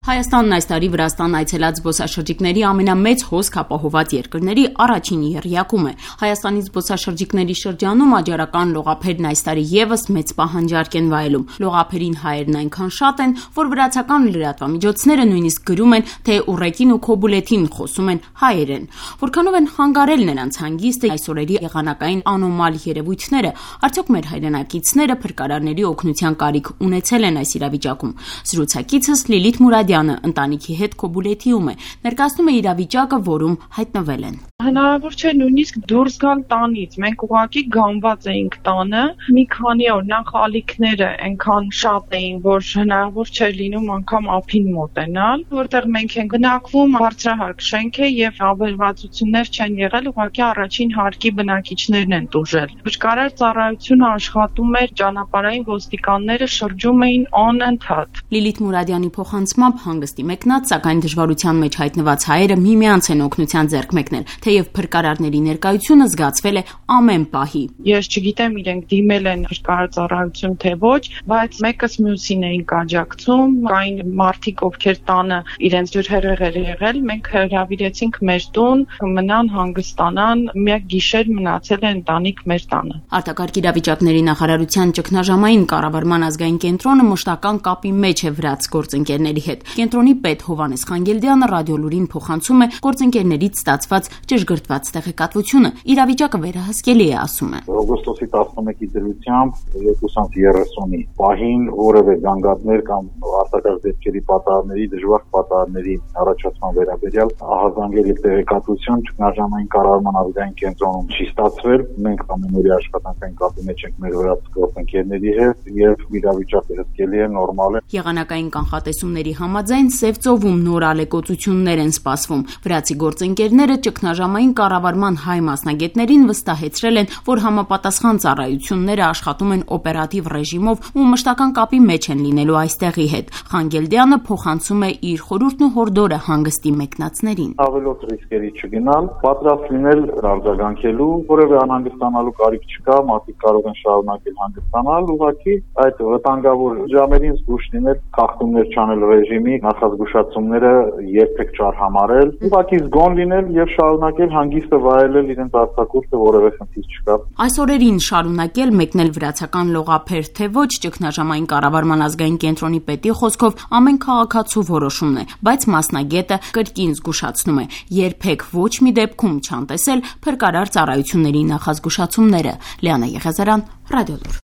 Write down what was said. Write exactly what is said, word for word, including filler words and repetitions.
Հայաստանն այս տարի Վրաստան այցելած զբոսաշրջիկների ամենամեծ հոսք ապահոված երկրների առաջին եռյակում է։ Հայաստանի զբոսաշրջիկների շրջանում աջարական լողափերն այս տարի ևս մեծ պահանջարկ են վայելում։ Լողափերին հայերն այնքան շատ են, որ վրացական լրատվամիջոցները նույնիսկ գրում են, թե ուռեկին ու քոբուլեթին խոսում են հայերեն։ Որքանով են խանգարել նրանց հանգիստը այս օրերի եղանակային անոմալ երևույթները, արդյոք մեր հայրենակիցները փրկարարների օգնության կարիք ունեցել են այս իրավիճակում։ Զրուցակիցս Լիլիթ Մուրադյանը ընտանիքի հետ քոբուլեթիում է, ներկայացնում է իրավիճակը, որում հայտնվել են։ Հնարավոր չէ նույնիսկ դուրս գալ տանից, մենք ուղղակի գանված էինք տանը, մի քանի օր նախ ալիքները այնքան շատ էին, որ հնարավոր չէր լինում անգամ ափին մոտենալ, որտեղ մենք ենք բնակվում, բարձրահարկ շենք է եւ ավերվածություններ չեն եղել, ուղղակի առաջին հարկի բնակիչներն են տուժել։ Փրկարար ծառայությունը աշխատում էր, ճանապարհային ոստիկանները շրջում էին անընդհատ։ Լիլիթ Մուրադյանի փոխանցմամբ հանգստի մեկնած, սակայն դժվարության մեջ հայտնված հայերը միմյանց են օգնության ձեռք մեկնել, թեև փրկարարների ներկայությունը զգացվել է ամեն պահի։ Ես չգիտեմ իրենք դիմել են փրկարար ծառայություն թե ոչ, բայց մեկս մյուսին էին աջակցում, կային մարդիկ, ովքեր տանը իրենց ջրհեղեղեր եղել, մենք հրավիրեցինք մեր տուն, մնան հանգստանան, մեկ գիշեր մնացել է ընտանիք մեր տանը։ Արտակարգ իրավիճակների նախարարության ճգնաժամային կառավարման ազգային կենտրոնը մշտական կապի մեջ է վրաց գործընկերների հետ։ Կենտրոնի պետ Հովհաննես Խանգելդյանը ռադիոլուրին փոխանցում է գործընկերներից ստացված ճշգրտված տեղեկատվությունը։ Իրավիճակը վերահսկելի է, ասում է։ Օգոստոսի տասնմեկի դրությամբ երկուսանց երեսունի պահին որևէ զանգատներ կամ արտակարգ դեպքերի պատահարների, դժվար պատահարների առաջացման վերաբերյալ ահազանգելի տեղեկատվություն ճգնաժամային կառավարման ազգային կենտրոնում չի ստացվել։ Մենք ամենօրյա աշխատանքային կապի մեջ ենք մեր վրաց գործընկերների հետ եւ իրավիճակը հսկելի է, նորմալ է։ Եղանակային կանխատեսումների համաձայն Սև ծովում նոր ալեկոծություններ են սպասվում։ Վրացի գործընկերները ճգնաժամային կառավարման հայ մասնագետներին վստահեցրել են, որ համապատասխան ծառայությունները աշխատում են օպերատիվ ռեժիմով ու մշտական կապի մեջ են լինելու այստեղի հետ։ Խանգելդյանը փոխանցում է իր խորհուրդն ու հորդորը հանգստի մեկնածներին։ Ավելորդ ռիսկերի չգնալ, պատրաստ լինել արձագանքելու, որևէ անհանգստանալու կարիք չկա, մարդիկ կարող են շարունակել հանգստանալ, ուղղակի այդ վտանգավոր ժամերին զգուշ լինել, խախտումներ չանել ռեժիմի, նախազգուշացումները երբեք չարհամարել, ուղղակի զգոն լինել եւ շարունակել հանգիստը վայելել իրենց արձակուրդը, որևէ խնդիր չկա։ Այս օրերին շարունակել մեկնել վրացական լողափեր թե ոչ, ճգնաժամային կառավարման ազգային կենտրոնի պետի խոսքով ամեն քաղաքացու որոշումն է, բայց մասնագետը կրկին զգուշացնում է, երբեք ոչ մի դեպքում չանտեսել փրկարար ծառայությունների նախազգուշացումները։ Լիանա Եղիազարյան, Ռադիոլուր։